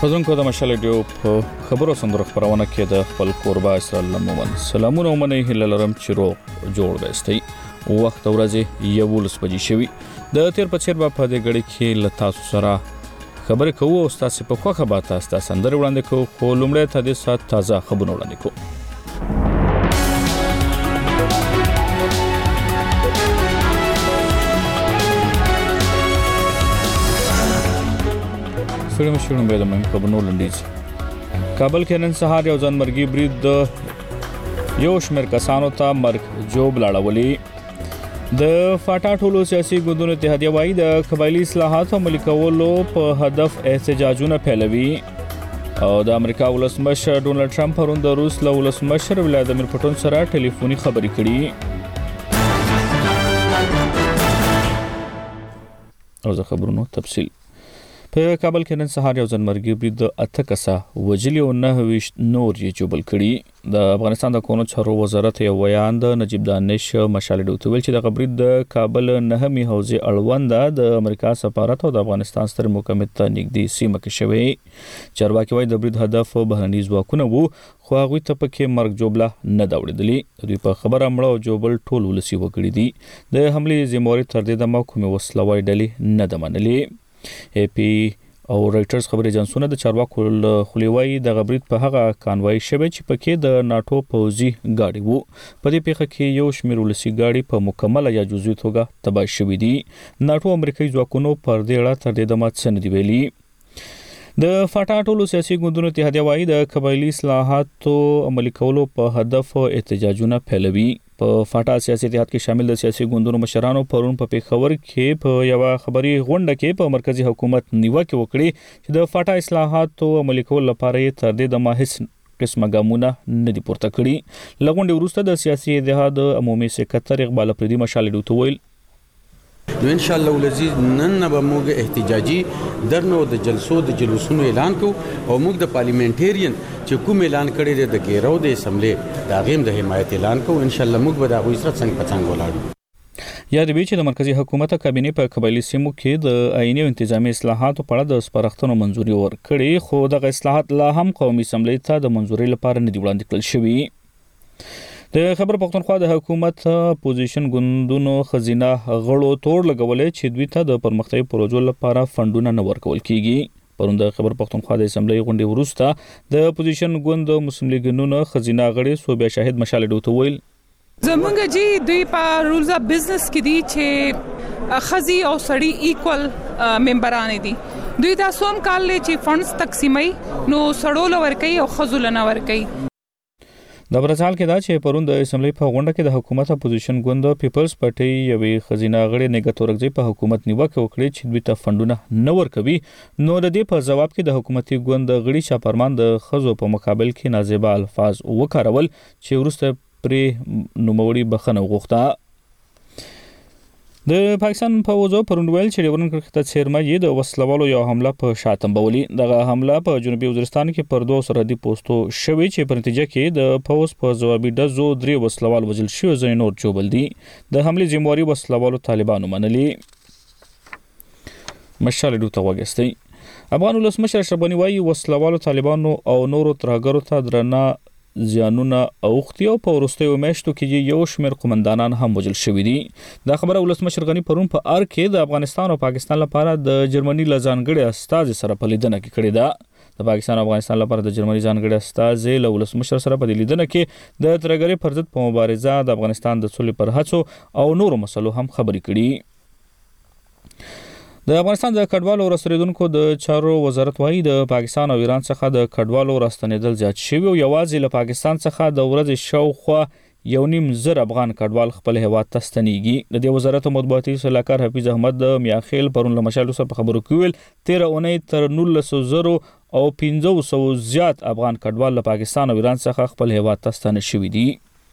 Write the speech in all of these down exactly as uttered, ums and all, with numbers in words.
خزونکو د مشال ډیو په خبرو سندره خبرونه کې د خپل قربا اسرائیل مومن سلامونه ومنه هله لرم چې رو جوړ وستي وخت ورځې یو لس بجې شوي د تیر په چیر په دې غړي کې لتا سره خبرې کوو او تاسو په خوخه به تاسو سندره وړاندې کوو خو لومړی ته د سات تازه خبرونه وړاندې کوو سلام شونو به د من په بنو لندیز کابل کې نن سهار یو ځانمرګي برید د یو شمېر کسانو ته مرګ جوړ لاړولې د فاټا ټولو سیاسي ګوندونو اتحادیه وايي د قبایلی اصلاحاتو عملي کولو په هدف احتجاجونه پیلوي او د امریکا ولسمشر ډونالډ ټرمپ پرون د روس له ولسمشر ولادیمیر پوتین سره ټلیفوني خبرې کړې او زه خبرونو تفصیل په کابل کې نن سهار یو ځانمرګي برید د اته کسه وجلي او نه ویشت نور یې جوړ کړي د افغانستان د قانون چارو وزارت یو بیان د نجیب دانش مشال ډوت ویل چې د برید د کابل نهمي حوزه اړوند د امریکا سفارت او د افغانستان ستر محکمې ته نږدې سیمه کې شوی چارواکي وايي د برید هدف بهرني ځواکونه وو خو هغه ته پکې مرګ جوړه نه داوړېدلی دوی په خبره مړه او جوړل ټول ولسی وکړي دي د حمله ذمہواری تر دې د محکمې وسلوي ډلې نه د منلې ای پی او رایټرز خبري اجنسونه د چارواکو خلیوي د غبرید په هغه کانوای شبه چې پکې د ناتو پوزي گاډي وو په دې پیښه کې یو شمېر ولسی گاډي په مکمل یا جزئي توګه تباه شوې دي ناتو امریکایي ځواکونو پر دې اړه تر دې دمه څه نه دی ویلي د فاټا ټولو سیاسي ګوندونو اتحادیه وايي د قبایلی اصلاحاتو عملي کولو په هدف احتجاجونه پیلوي په فاټا سیاسي اتحاد کې شامل د سیاسي ګوندونو مشرانو پرون په پیښور کې په یو خبري غونډه کې په مرکزی حکومت نیوکه وکړي چې د فاټا اصلاحاتو عملي کول لپاره تر دې د ماهیس قسمه ګامونه نه دي پورته کړي لغونډه وروسته د سیاسي اتحاد عمومي سکرټر اقبال پردي مشال ډوت ویل نو ان شاء الله ولزي نن به موږ احتجاجي درنو د جلسو د جلوسونو اعلان کو او موږ د پارلیمنټریان چې کوم اعلان کړی دی د ګیرو د اسمبلی د غیم د حمایت اعلان کو ان شاء الله موږ به د غوي سره څنګه پڅنګ ولاړو یا د بیچ د مرکزی حکومت کابینه په قبایلی سیمو کې د آئینی او انتظامی اصلاحاتو په اړه د سپارښتنو منځوري ورکړي خو د اصلاحات لا هم قومي اسمبلی ته د منځوري لپاره نه دی وړاندې کړل شوی د خبر پښتونخوا د حکومت پوزیشن ګوندونو خزینه غړو تور لګولې چې دوی ته د پرمختګي پروژو لپاره فندونه نه ورکول کیږي پرون د خبر پښتونخوا د اسمبلی غونډې وروسته د پوزیشن ګوند مسلم لیگ ګوندونو خزینه غړي صوبیا شاهد مشال ډوت ویل زمونږ جی دوی په رولز اف بزنس کې دي چې خزي او سړی ایکوال ممبران دي دوی تاسو هم کال چې فندز تقسیمي نو سړول ورکي او خزول نه ورکي د برزال کې دا چې پرون د اسمبلی په غونډه کې د حکومت اپوزیشن ګوند پیپلز پارټي یوې خزینه غړي نګهت ورغځي په حکومت نیوکه وکړي چې دوی ته فندونه نه ورکوي نو د دې په جواب کې د حکومتي ګوند غړي شاپرمان د خزو په مقابل کې نازیبه الفاظ وکارول چې ورسته پرې نوموړي بخنه وغوښته د پاکستان په وځو پروندویل چې ډیورن کرکټ ته چیرمه یې د وسلوالو یو حمله په شاتم بولی دغه حمله په جنوبي وزیرستان کې پر دوه سرحدي پوسټو شوی چې په نتیجه کې د فوز په جوابي ډزو درې وسلوال وژل شوی ځای نور جوړل دي د حمله ذمہواری وسلوالو طالبانو منلي مشال ډوت وګستي افغان ولسمشر اشرف غنی وايي وسلوالو طالبانو او نورو ترهګرو ته درنه زیانونه اوختي او په ورستیو میاشتو کې یو شمېر قومندانان هم وژل شوي دي دا خبره ولسمشر غنی پرون په ار کې د افغانستان او پاکستان لپاره د جرمني لزانګړي استاد سره په لیدنه کې کړی دا د پاکستان او افغانستان لپاره د جرمني ځانګړي استاد له ولسمشر سره په لیدنه کې د ترګری پر ضد په مبارزه د افغانستان د سولې پر هڅو او نورو مسلو هم خبرې کړي د افغانستان د کډوالو راستنیدونکو د چارو وزارت وايي د پاکستان او ایران څخه د کډوالو راستنیدل زیات شوي او یوازې له پاکستان څخه د ورځې شاوخوا یو نیم زر افغان کډوال خپل هیواد ته ستنیږي د دې وزارت مطبوعاتي صلاحکار حفیظ احمد میاخیل پرون له مشال سره په خبرو کې ویل تیره اونۍ تر نولس زره او پنځه سوه زیات افغان کډوال له پاکستان او ایران څخه خپل هیواد ته ستنه شوي دي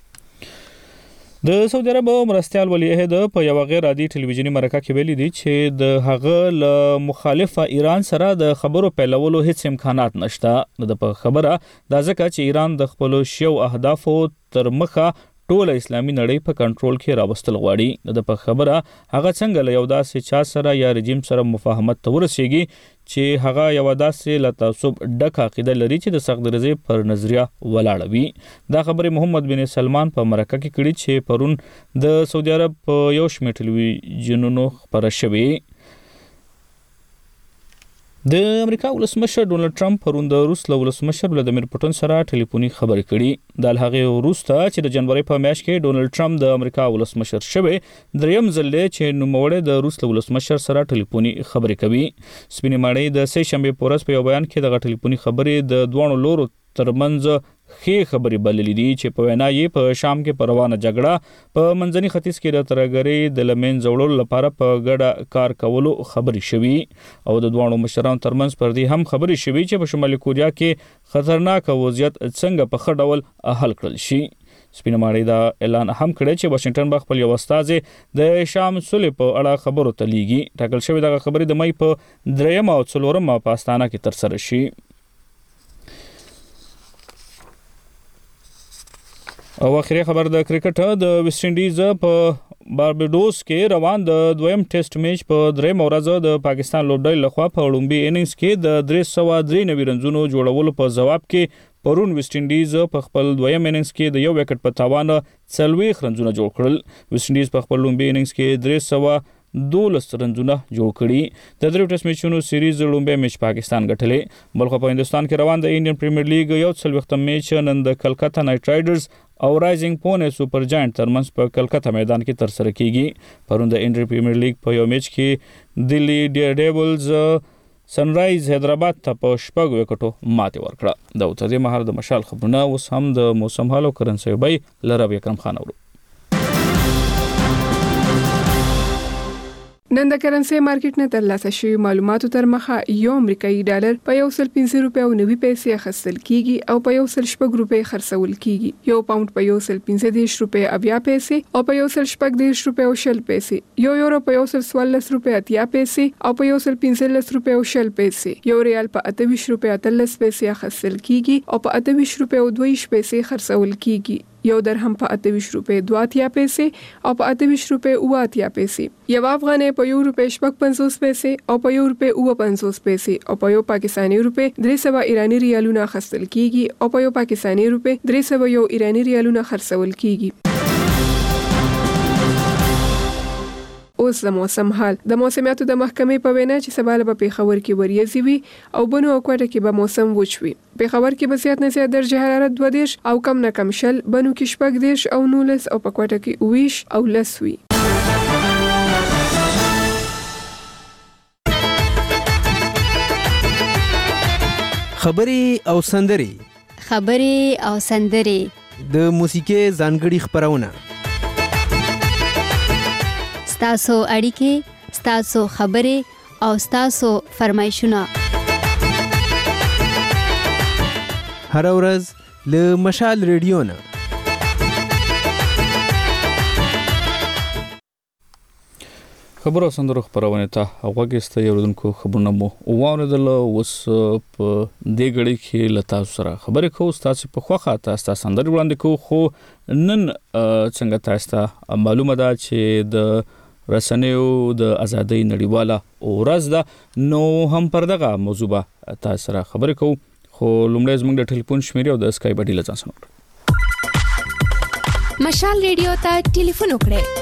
د سعودي عرب مرستيال ولی عہد په یو غیر عادي ټلویزیونی مرکه کې ویلي دي چې د هغه ل مخالفه ایران سره د خبرو پیلولو هیڅ امکانات نشته د په خبره د ځکه چې ایران د خپل شیو اهدافو تر مخه ټول اسلامي نړۍ په کنټرول کې راوستل غواړي. د په خبره هغه څنګه له یو داسې چا سره یا رژیم سره مفاهمت ته ورسیږي چې هغه یو داسې له تعصب ډک عقیده لري چې د سخت درزي پر نظریه ولاړه وي. دا خبره محمد بن سلمان په مرکه کې کړي چې پرون د سعودي عرب په یو شمېر ټلویزیونونو خبره شوې. د امریکا ولسمشر ډونلډ ټرمپ پرون د روس له ولسمشر ولادیمیر پوتین سره ټلیفوني خبرې کړي. د هغه وروسته چې د جنوري په میاشت کې ډونلډ ټرمپ د امریکا ولسمشر شوی دریم ځل چې نوموړی د روس له ولسمشر سره ټلیفوني خبرې کوي. سپینې ماڼۍ د سه شنبه په ورځ په یو بیان کې د ټلیفوني خبرې د دوه لورو ترمنځ خې خبرې بللې دي چې په وینا یې په شام کې په روانه جګړه په منځني ختیځ کې د ترهګرۍ د لمن زوړولو لپاره په ګډه کار کولو خبرې شوې او د دوه مشرانو ترمنځ پر دې هم خبرې شوې چې په شمالي کوریا کې خطرناک وضعیت څنګه په ښه ډول حل کړل شي. سپینه ماڼۍ دا اعلان هم کړی چې واشنگټن به خپل یو استازی د شام صلح په اړه خبرو ته لیږي. ټاکل شوې دغه خبرې د مې په دریم او څلورم په استانه کې ترسره شي. او اخري خبر د کرکټ د ویسټ انډیز په باربډوس کې روان د دویم ټیسټ میچ په دریم ورځ د پاکستان لوبډلې لخوا په وړومبي اننګز کې د درې سوه درې نوي رنزونو جوړولو په ځواب کې پرون ویسټ انډیز په خپل دویم اننګز کې د یو وکټ په تاوان څلوېښت رنزونه جوړ کړل. ویسټ انډیز په خپل لومبي اننګز کې درې سوه دولس رنزونه جوړ کړي. د درې ټیسټ میچونو سیریز لومبي میچ پاکستان ګټلې. بلخو په هندستان کې روان د انډین پریمیر لیګ یو څلوېښتم میچ نن د کلکته نایټ رایډرز او رایزنګ پونه سوپر جاینټ ترمنځ په کلکته میدان کې ترسره کیږي. پرون د انډین پریمیر لیګ په یو میچ کې دلی ډیرډیولز سنرایز حیدرآباد ته په شپږ وکټو ماتې ورکړه. دا اوس د مهال د مشال خبرونه اوس هم د موسم حال او کرنسي بای لرب اکرم خان اورو. نن د کرنسي مارکیټ نه ترلاسه شوی معلوماتو تر مخه یو امریکایي ډالر په یو سل پنځه روپۍ او نوي پیسې اخیستل کیږي او په یو سل شپږ روپۍ خرڅول کیږي. یو پاوند په یو سل پنځه دېرش روپۍ اویا پیسې او په یو سل شپږ دېرش روپۍ او شل پیسې. یو یورو په یو سل څوارلس روپۍ اتیا پیسې او په یو سل پنځلس روپۍ او شل پیسې. یو ریال په اته ویشت روپۍ اتلس پیسې اخیستل کیږي او په اته ویشت روپۍ او دوه ویشت پیسې خرڅول کیږي. یو درهم په اته ویشت روپۍ دوه اتیا پیسې او په اته ویشت روپۍ اوه اتیا پیسې. یو افغانۍ په یو روپۍ شپږ پنځوس پیسې او په یو روپۍ اوه پنځوس پیسې او په یو پاکستاني روپۍ درې سوه ایراني ریالونه اخیستل کیږي او په یو پاکستاني روپۍ درې سوه یو ایراني ریالونه خرڅول کیږي. اوس د موسم حال. د موسمیاتو د محکمې په وینا چې سبا به پېښور کې وریځې وي او بنو او کوټه کې به موسم وچ وي. پېښور کې به زیات نه زیات درجه حرارت دوه دېرش او کم نه کم شل، بنو کې شپږ دېرش او نولس او په کوټه کې اوه ویشت او لس وي. خبرې او سندرې خبرې او سندرې د موسیقي ځانګړي خبرونه ستاسو اړیکې، ستاسو خبرې او ستاسو فرمایشونه هر ورځ له مشال ریډیو نه. خبر او سندرو خبرونه ته غوږیسته یوردونکو خبرونه مو واوریدل. اوس په دې غړي کې لتا سره خبرې کوو. تاسو په خوخه تاسو سندرې وړاندې کوو، خو نن څنګه تاسو معلومه ده چې د رسنیو د ازادۍ نړیواله ورځ ده، نو هم پر دغه موضوع به تاسو سره خبرې کوو. خو لومړی زموږ د ټلیفون شمیرې او د اسکای بډی له ځان سره مشال ریډیو ته ټلیفون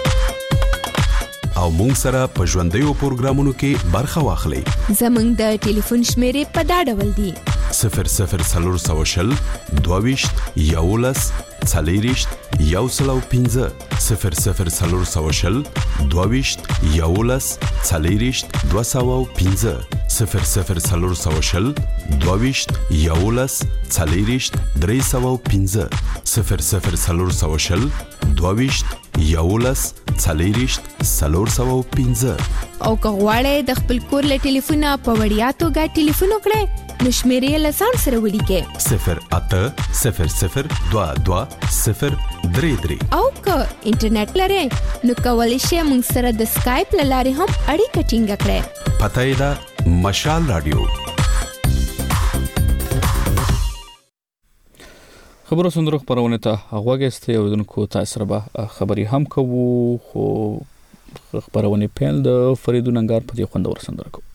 وکړئ او مونږ سره په ژوندیو پروګرامونو کې برخه واخلئ. زموږ د ټلیفون شمیرې په دا ډول دي: صفر صفر څلور سوه شل دوه ویشت یولس څلېرویشت یو سل او پنځه صفر صفر څلور سوه شل دوه ویشت یولس څلېرویشت دوه سوه او پنځه صفر صفر څلور سوه شل دوه ویشت یولس څلېرویشت درې سوه او پنځه صفر صفر څلور سوه شل دوه ویشت یولس څلېرویشت څلور سوه او پنځه. او که غواړئ د خپل کور له ټلیفونه په وړیا توګه ټلیفون وکړئ نو شمیرې له ځان سره ولیکئ: صفر اته صفر صفر دوه دوه صفر درې درې. او که انټرنیټ لرئ نو کولی شئ موږ سره د سکایپ له لارې هم اړیکه ټینګه کړئ. پته یې ده مشال رادیو. خبرو سندرو خبرونه ته هغوګسته یو دونکو تاسو ربه خبري هم کوو خو خبرونه پیل د فریدو ننګار په دې خوندور سندره کو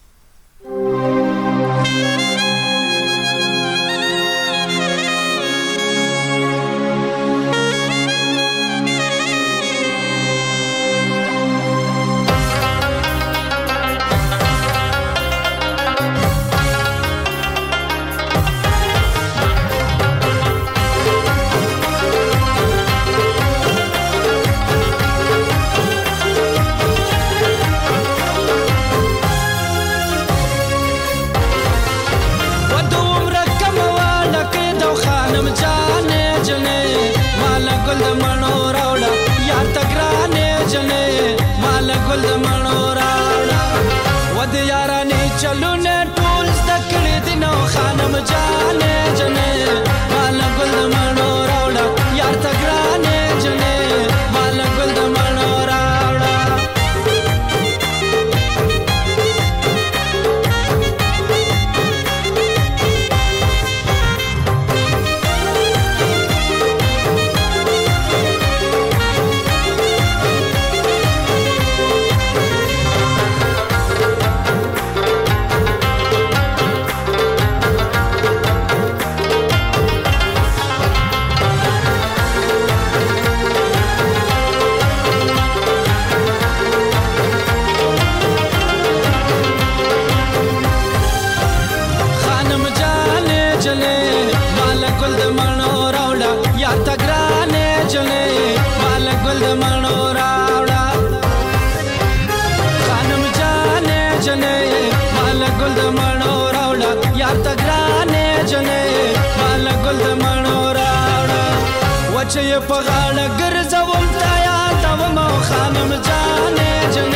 چې په غاړه ګرځوم تا یا تاو مو خانم جانې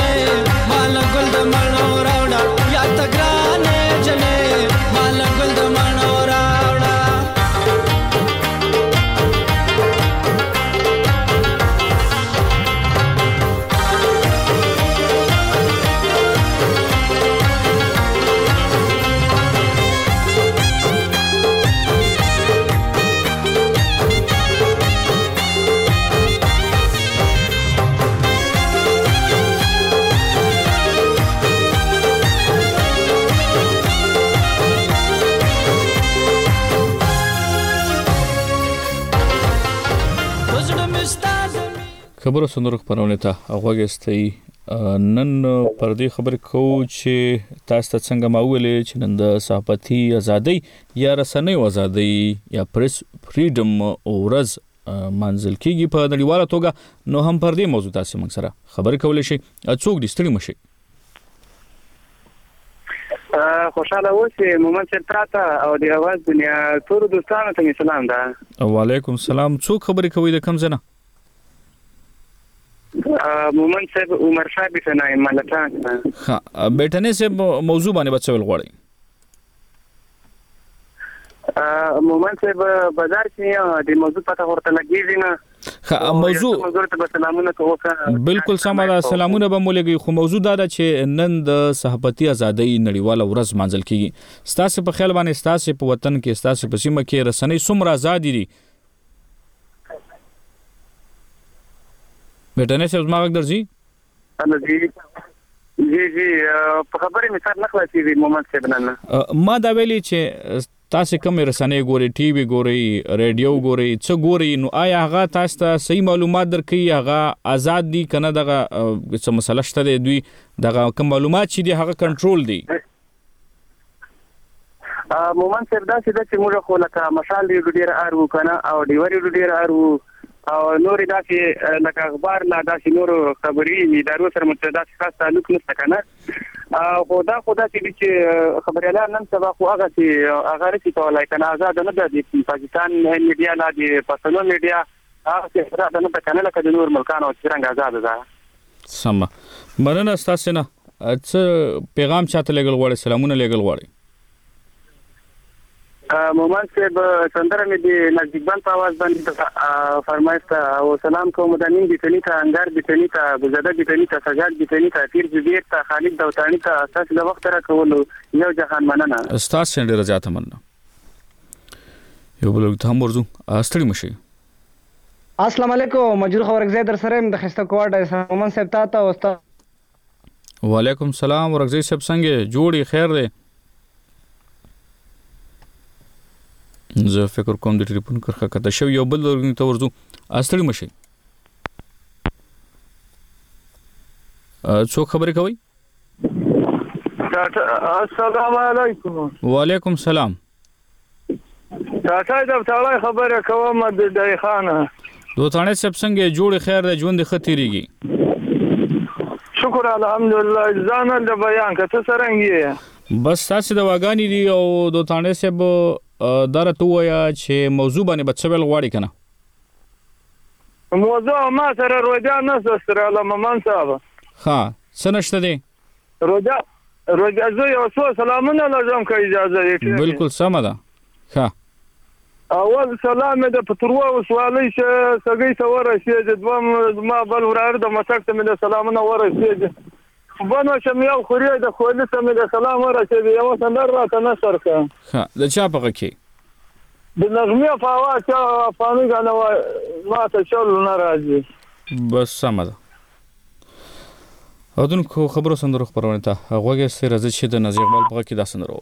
جنې مال ګل د مڼو راوړه یا تګرانې جنې مال ګل د مڼو راوړه خبرو سندرو خبرونه ته هغوګسته نن پر دې خبر کو چې تاسو ته څنګه ماولې چې نن د صحافتي ازادي یا رسنۍ ازادي یا پریس فریډم اورز منځل کیږي په نړیواله توګه نو هم پر دې موضوع تاسو موږ سره خبر کولای شي څوک دې ستړي مشي خوشاله اوسئ مومن صاحب تراته او د اواز دنیا ټول دوستانو ته سلام ده وعلیکم السلام څوک خبرې کوي د کوم ځای نه مومن صاحب عمر شاه بيټنای ملتان ها بيټنای صاحب موضوع باندې بچول غواړي مومن صاحب بازار کې د موضوع پته ورته لګیږي نه ها موضوع موضوع ته سلامونه کوم بالکل سم ده سلامونه به مولګي خو موضوع دا چې نن د صحافتي ازادي نړیواله ورځ منځل کیږي ستاسو په خیال باندې ستاسو په وطن کې ستاسو په سیمه کې رسنۍ څومره ازادي دي بیٹنے سے ازما وقت درځي انا جی جی جی په خبرې مثال نه خلاصي وي مومن صاحب نن ما دا ویلي چې تاسو کوم رسنۍ ګوري ټي وي ګوري رادیو ګوري څه ګوري نو آیا هغه تاسو ته صحیح معلومات درکې هغه آزاد دي کنه دغه څه مسله شته دی دوی دغه کوم معلومات چې دی هغه کنټرول دي مومن صاحب دا چې موږ خو لکه مشال دی ډیر ارو کنه او ډیوري ډیر ارو او نور داسې لکه اخبار لا داسې نور خبري ادارو سره متداخل خاص تعلق نشته کنه او دا خدا چې خبريالان نن سبا خو هغه چې هغه رسي کولای کنه آزاد نه د پاکستان میډیا لا د پښتون میډیا هغه چې دا نه کنه لکه د نور ملکانو څنګه آزاد ده سم مننه تاسو نه څه پیغام چاته لګل غواړي سلامونه لګل غواړي مومن صاحب سندره مې د نزدیکبان په आवाज باندې فرمایسته او سلام کوم د نیم بیتنی ته انګار بیتنی ته بزاده بیتنی ته سجاد بیتنی ته تیر زبیر ته خالد دوتانی ته اساس د وخت را کولو یو جهان مننه استاد څنګه رضا ته مننه یو بل ته هم ورځو ستړي مشي. السلام علیکم مجور خبرګزی در سره د خسته کوارډ مومن صاحب تا ته استاد. وعلیکم السلام ورګزی صاحب څنګه جوړي خیر دی؟ زه فکر کوم د ټلیفون کرخه کته شو یو بل ته ورځو ستړي مشي. څوک خبرې کوي؟ السلام علیکم. وعلیکم السلام. تاسو د تاړه خبره کوم د دای خانه. دوتانه صاحب څنګه جوړ خیر د ژوند خطرېږي؟ شکر الحمدلله ځان له بیان کته سرنګي. بس تاسو د واغانی دی او دوتانه صاحب درته وایا چې موضوع باندې بچول غواړي کنه. موضوع ما سره روجا نه سره لمن صاحب. ها سنشته دی. روجا روجا زه یو څو سلامونه لازم کوي اجازه دې. بالکل سم ده. ها اول سلام د پتروا وسوالي چې سګي څور شي د دوم ما بل ورار د مسکت مې د سلامونه ورسېږي. بنو چې مې خوري د خولي سم د سلام ورسېږي یو څنګه راته نشر کا. ها د چا په کې د نغمه په واچ افغاني غنوا ما ته چول نه راځي. بس سم ده. اودونکو خبرو سندرو خبرونه ته هغه سره راځي چې د نزیق بل په کې دا سندرو.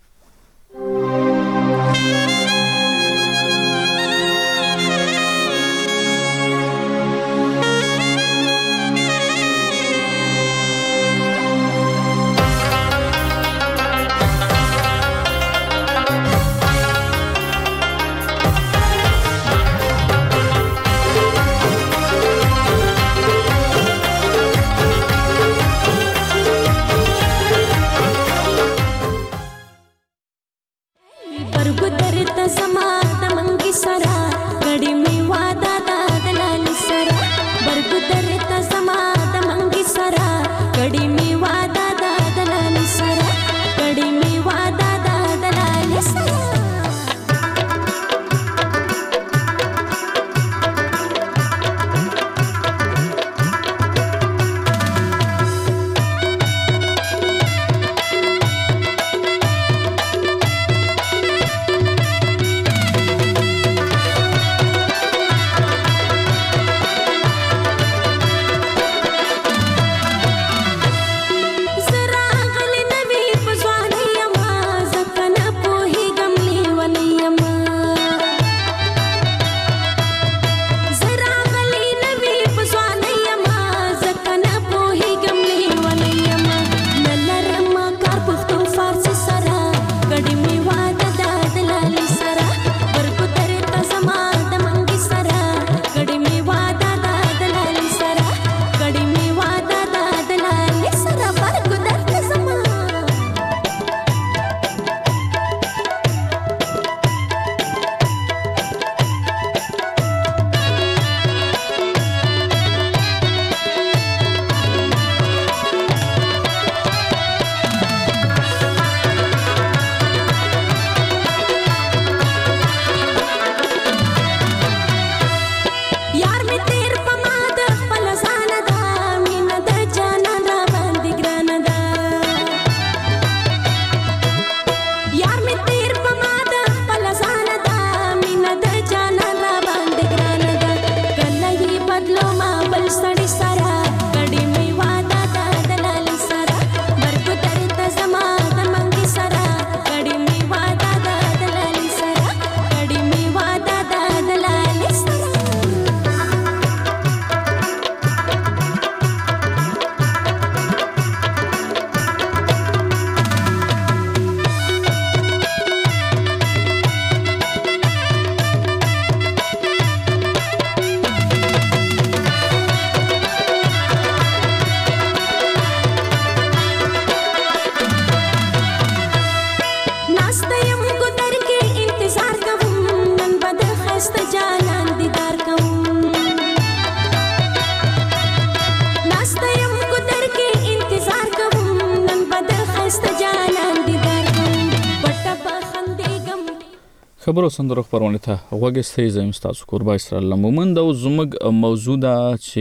خبرو سندرو خبرونه ته وګستې زم تاسو قربا اسرائیل مومند او زمګ موجوده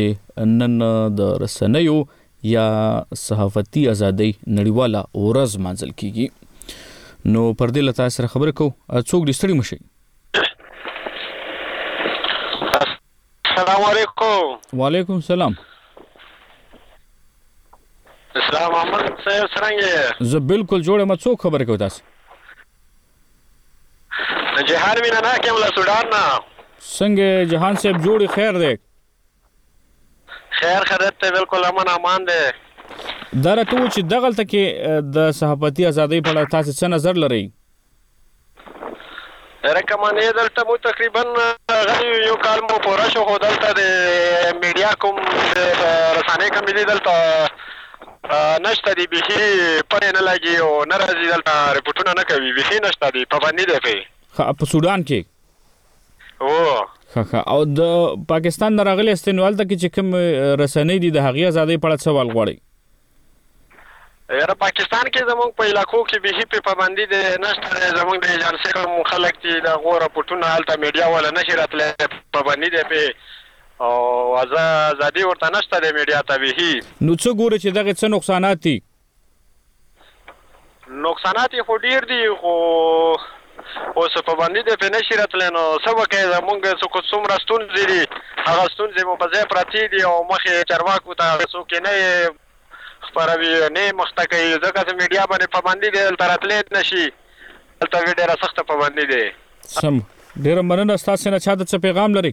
چې نن د رسنیو یا صحافتي ازادي نړیواله ورځ مانځل کیږي. نو پر دې لته سره خبره کو څوک دې ستړي مشي. السلام علیکم. وعلیکم السلام. اسلام محمد صاحب څنګه؟ زه بالکل جوړ یم. څوک خبرې کوي تاسو؟ جهان مینا نه کوم له سودان نه. څنګه جهان صاحب جوړ خیر دی؟ خیر خیرت ته بالکل امن امان دی. دا راته و چې دغلته کې د صحافتي ازادۍ په اړه تاسو څه نظر لرئ؟ رقمانې دلته مو تقریبا یو کال مو پوره شو، خو دلته د میډیا کوم رسانې کمې دي دلته نشته دي، بیخي پرې نه لګي او نه راځي دلته رپورټونه نه کوي، بیخي نشته دي، پابندي دی پرې. په سودان کې؟ او ښه ښه. او د پاکستان نه راغلي استئ نو هلته کې چې کوم رسنۍ دي د هغې ازادۍ په اړه څه سوال غواړئ؟ یاره پاکستان کې زموږ په علاقو کې بیخي پې پابندي دی نشته دی. زموږ د ایجنسۍ کوم خلک دي د هغو رپورټونه هلته میډیا والا نشي راتلی، پابندي دی پې او ازادي ورته نشته دی میډیا ته بیخي. نو څه ګورئ چې دغې څه نقصانات دي؟ نقصانات یې خو ډېر دي، خو اوس پابندي دی پې نشي راتلی، نو څه وکړئ؟ زموږ څومره ستونزې دي هغه ستونزې مو په ځای پرتې دي او مخې چارواکو ته څوک یې نه خپروي، نه یې مخته کوي، ځکه چې میډیا باندې پابندي دی دلته راتلی نشي، دلته ډېره سخته پابندي دی. سم. ډېره مننه. ستاسې نه چا ته څه پیغام لرئ؟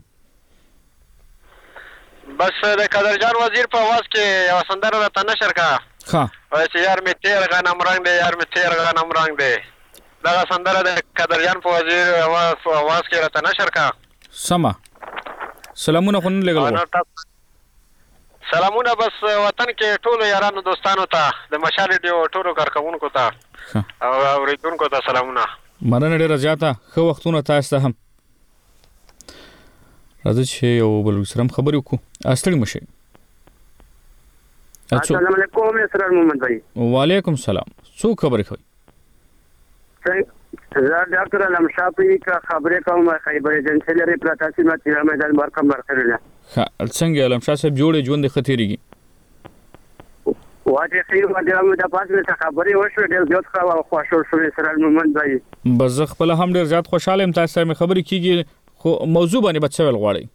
بس د قدرجان وزیر په اواز کې یوه سندره راته نشر کړه. ښه. وایي چې یار مې تېر غنم رنګ دی، یار مې تېر غنم رنګ دی. دغه سندره د قدرجان په وزیر په اواز کې راته نشر کړه. سمه. سلامونه خو نه لېږل؟ سلامونه بس وطن کې ټولو یارانو دوستانو ته، د مشال ریډیو ټولو کارکوونکو ته او اورېدونکو ته سلامونه. مننه ډېره زیاته. ښه وختونه تاسو ته هم. راځئ چې یو بل سره هم خبرې وکړو. ستړي مه شئ. السلام علیکم اسرار محمد بھائی. وعلیکم السلام. څوک خبرې کوي؟ زه ډاکټر علم شافعي کا خبرې کوم. خیبر ایجنسۍ لري پلاټاسي ما تیرا میدان برکم برکړل. ښه. څنګه علم شاه صاحب جوړې ژوند ښه تېرېږي؟ واټې خیر واټې هم د پاس مې خبرې وشوې ډېر زیات ښه او خوشحال شوم اسرار محمد بھائی. بس زه خپله هم ډېر زیات خوشحاله یم. تاسو سره مې خبرې کېږي، خو موضوع باندې به څه ویل غواړئ؟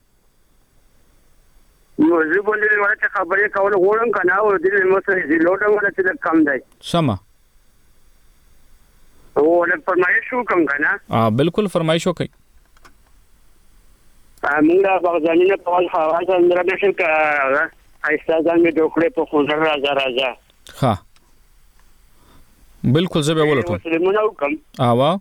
موضوع باندې وایي چې خبرې کول غواړم که نه او دې مو سره زیلوډ ولا چې لږ کم دی. سمه. او لږ فرمایش وکړم که نه؟ بالکل فرمایش وکړئ. موږ د بغزاني نه په ول هوا سندره نشم که ښایسته ځان مې ډوکړې په خوځر راځه راځه. ښه. بالکل زه به یې ولټوم. سلمونه وکړم. اوا.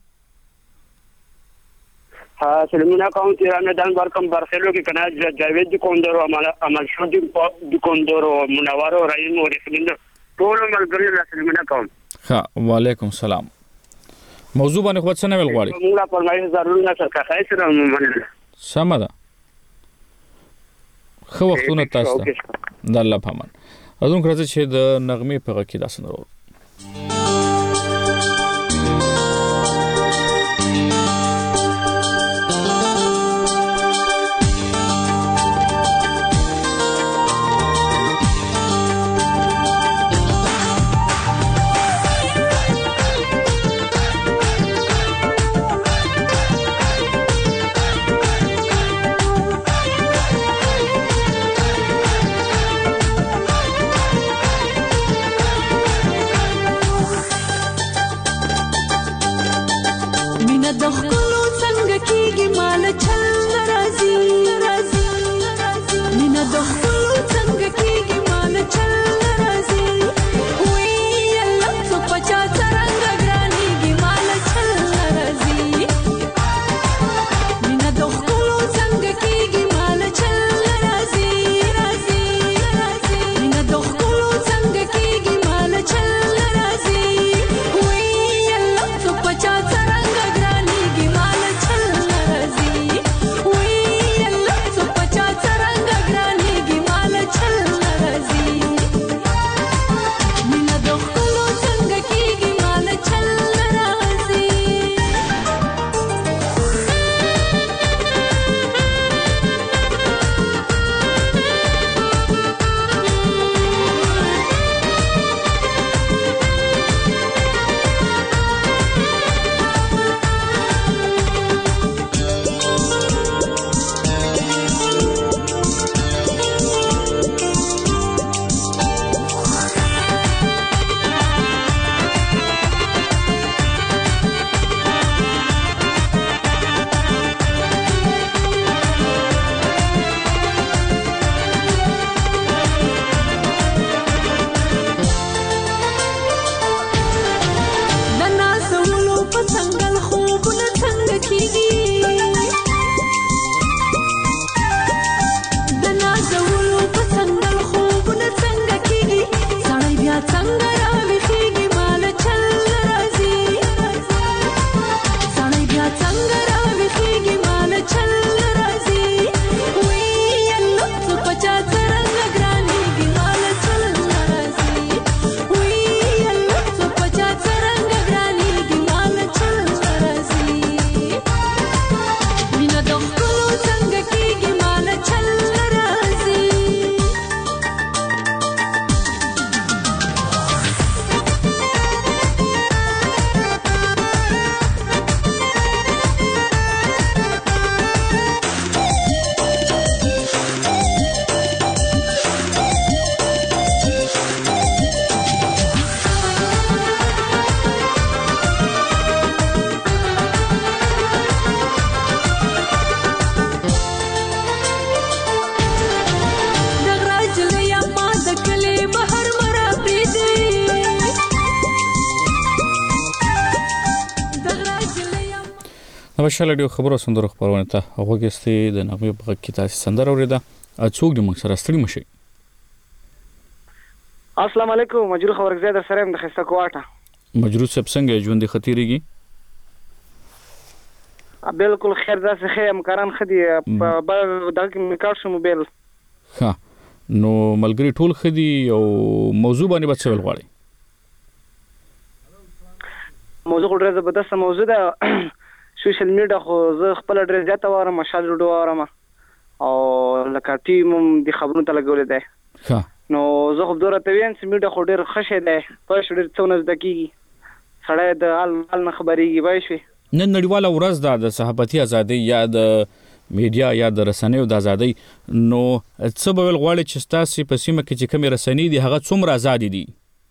ها سلمونه کوم تیرا میدان برکم برخلو کې که نه جاوید دوکاندار او عمل شو دوکاندار او منور او رحیم او رسمین ټولو ملګري له سلمونه کوم. ښه. وعلیکم السلام. موضوع باندې خو څه نه ویل غواړئ؟ موږ لا فرمایش ضرور نه سر که ښایسته را مننه. سمه ده. ښه وختونه تاسو ته. د الله په امان. اذن راځي چې د نغمې په غږ کې داسې نه راوړو. چل راځي وی الله څو پچا څنګه ګرانیږي نوښل ډیو خبرو سندرو خبرونه ته وګورئ د نغمه په کې تاسو سندره اوریدا څوک د موږ سره ستړي مشي. السلام علیکم مجروح ورګزیدر سره د خسته کوټه مجروح صاحب څنګه ژوند خطرېږي؟ بالکل خیر ده څه خیر مکران خدي په دغه میکاټ شو موبایل. ها نو ملګری ټول خدي او موضوع باندې بچو غواړي. موضوع ډېر زبردست موضوع ده. سوشل میډیا خو زه خپل ډېر زیات واره مشال وډو واره او لکه ټیم د خبرونو ته لګولې ده. ها نو زه خو دوره ته وین چې میډیا خو ډېر خشه ده په ډېر څونه ځکیږي سړی د حال حال نه خبرېږي وای شي. نن نړیواله ورځ ده د صحافتي ازادۍ یا د میډیا یا د رسنیو د ازادۍ. نو څه به ول غواړي چې تاسو په سیمه کې چې کوم رسنۍ دي هغه څومره آزاد دي؟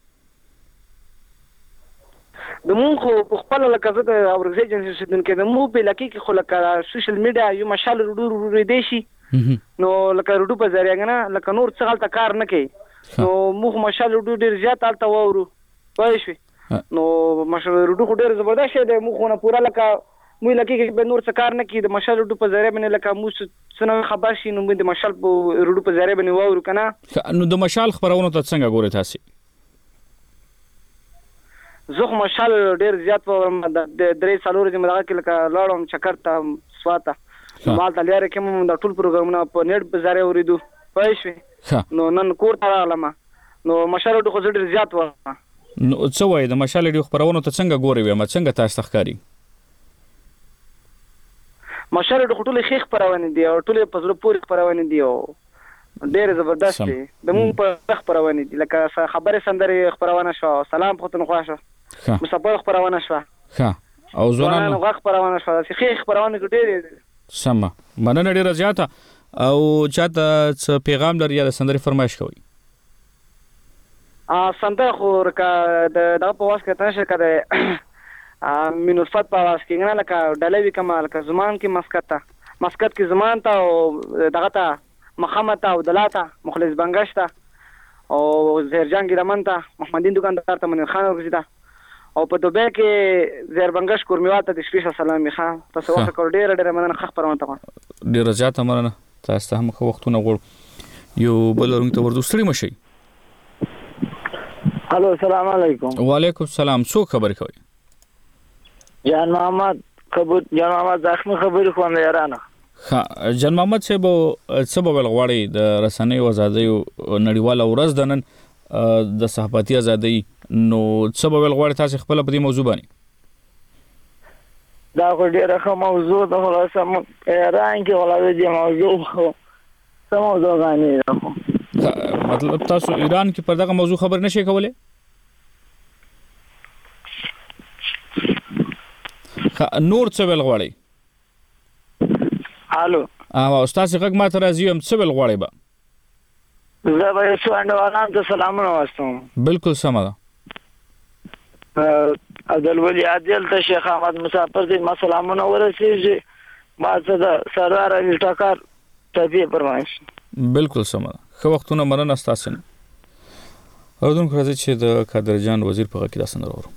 د مونږ خو خپل لکه زه د اورګزي جنسي سدن کې د مو په لکه کې خو لکه سوشل میډیا یو مشال روډو روډو دی شي نو لکه روډو په ذریعہ نه لکه نور څه غلطه کار نه کوي. نو موږ مشال روډو ډیر زیات الته وورو وای شي. نو مشال روډو خو ډیر زبردست دی. موږ نه پورا لکه مو لکه کې به نور څه کار نه کوي. د مشال روډو په ذریعہ باندې لکه مو څه خبر شي نو د مشال په روډو په ذریعہ باندې وورو کنه. نو د مشال خبرونه ته څنګه ګوري تاسو؟ زه خو مشال ډیر زیات په درې سالور چې مداغه کې لکه لاړم چکر ته سواته مال ته لري کوم د ټول پروګرامونه په نیټ په ذریعہ اوریدو پای شي. نو نن کور ته راغلم نو مشال خو ډیر زیات و. نو څه وای د مشال ډیر خبرونه ته څنګه ګوري و ما څنګه تاسو ښکاری؟ مشال ټول خیخ پرونه دي او ټول په زړه پورې پرونه دي او ډېر زبردست دي. د مونږ په خبرونه دي لکه خبره سندري خبرونه شو سلام پختون خواشه مسافر خبرونه شو. ها او ځوانانو غږ خبرونه شو چې خیخ خبرونه ډېر سم مننه ډېر زیاته او چاته څه پیغام لري یا سندري فرمایش کوي؟ ا سندره خو کا د د په واسطه تاسو کده ا مینوفات په واسطه کې نه لکه ډلوي کمال کا زمان کې مسکتا مسکت کې زمان ته او دغه ته محمد او دلاته مخلص بنگشت او زهرجان ګرمن ته محمدین دکاندار ته من خان ورغزیدا او په دوبه کې زهر بنگش کورمیواته د شپې سلام خان تاسو وخت کور ډیر ډیر مننه خخ پرونه ته ډیر زیاته مننه تاسو هم خو وختونه غوړ یو بل ورنګ ته ورته ستړي مشي. الو السلام علیکم. وعلیکم السلام. څو خبر کوي؟ جان محمد خبر جان محمد زخمی خبرې کوم یارانه. ها جان محمد صاحب څه به غواړي د رسنۍ ازادۍ نړیواله ورځ د نن د صحافتي ازادۍ نو څه به غواړي تاسو خپل په دې موضوع باندې؟ دا خو ډیره ښه موضوع ده خلاصه ایران کې ولادت دې موضوع خو څه موضوع غانې ده. مطلب تاسو ایران کې پر دغه موضوع خبر نشئ کولای؟ نور څه ویل غواړي؟ الو او استاد غږ ماته راځي هم څه ویل غواړي به؟ زه به یو انډوانان ته سلامونه واستوم. بالکل سم ده. عبدالولي عادل ته شیخ احمد مسافر دې ما سلامونه ورسېږي ما څه ده سردار علي ټکر تبي پرمایش. بالکل سم ده. خو وختونه مننه تاسو نه. اردن راځي چې د قادر جان وزیر په کې دا سندره ورو.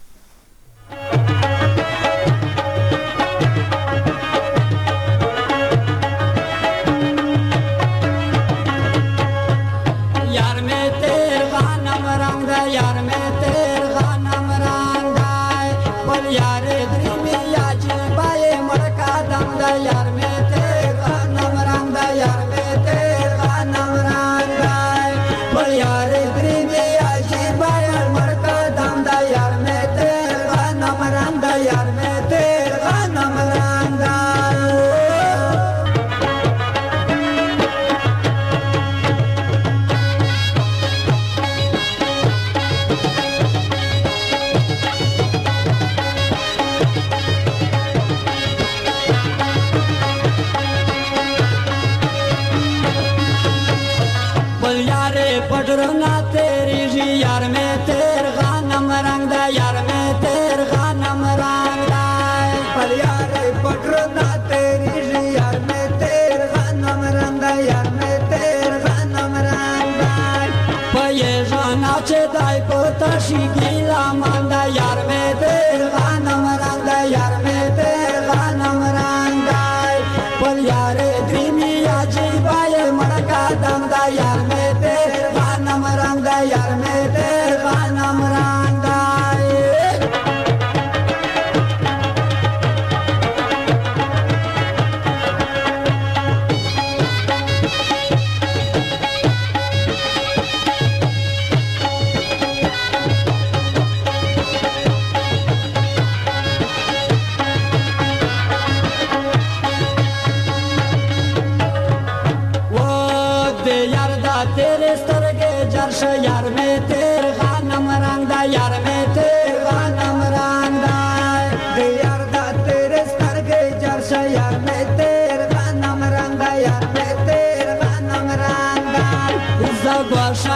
यार में तेर गानम रंग दा यार में तेर गानम रंग दा